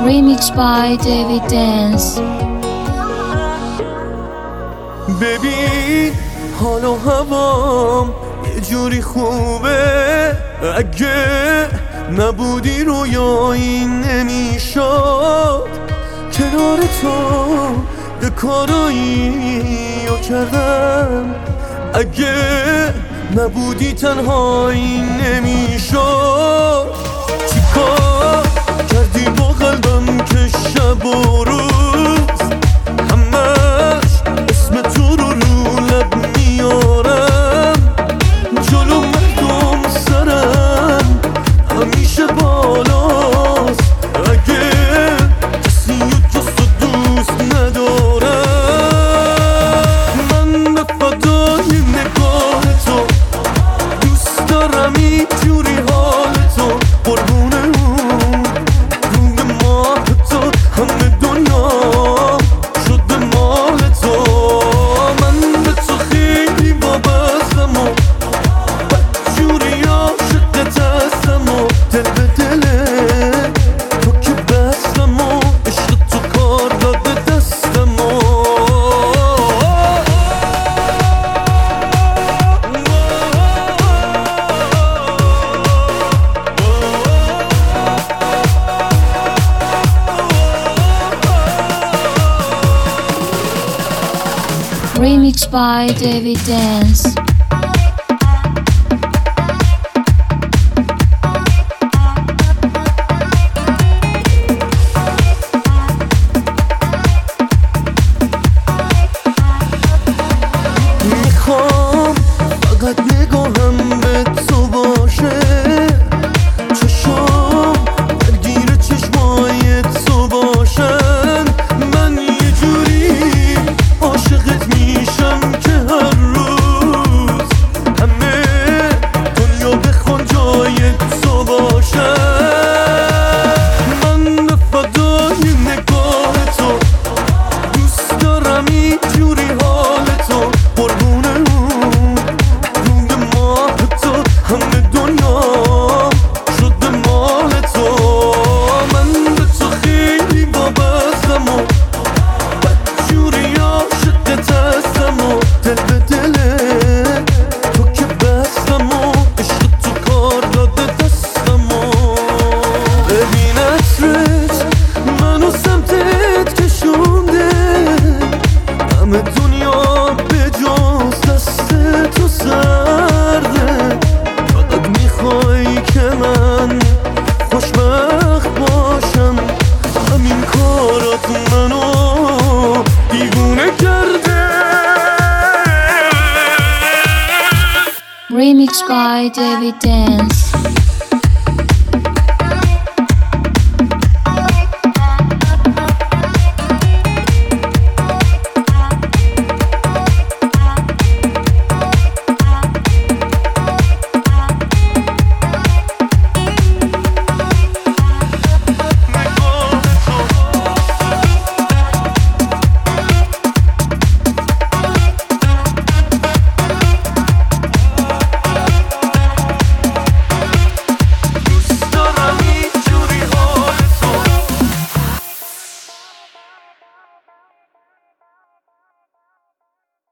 Remix by David Dance. ببین حال و هوام یه جوری خوبه، اگه نبودی رویایی نمیشد. کنار تو یه کارایی رو کردم، اگه نبودی تنهایی نمیشد. چیکار کردی با قلبم که شب و روز همش اسم تو رو لب میارم؟ جلو مردم سرم همیشه بالاست، اگه کسی رو جز تو دوست ندارم. من به فدای نگاه تو دوست دارم، اینجوری حال تو قربون اون روی ماه تو همه دنیا شده مال تو. من به تو خیلی وابستم و بدجوری عاشقت هستم و دل به دل تو که بستم و عشق تو کار داده دستم و Remix by David Dance. میخوام فقط نگاهم به تو باشه، چشام درگیر چشمای تو باشن. من یه جوری عاشقت میشم که هر روز همه دنیا بخوان جای تو باشن. من به فدای نگاه تو دوست دارم، اینجوری حال تو قربون اون روی ماه تو همه دنیا شده مال تو. من به تو خیلی وابستم و بدجوری عاشقت هستم و دل به دل تو که بستم و عشق تو کار داده دستم و ببین عطرت منو سمتت کشونده، همه دنیا به جز دست تو سرده. فقط میخوای که من خوشبخت باشم، همین کارات منو دیوونه کرده. Remix by David Dance.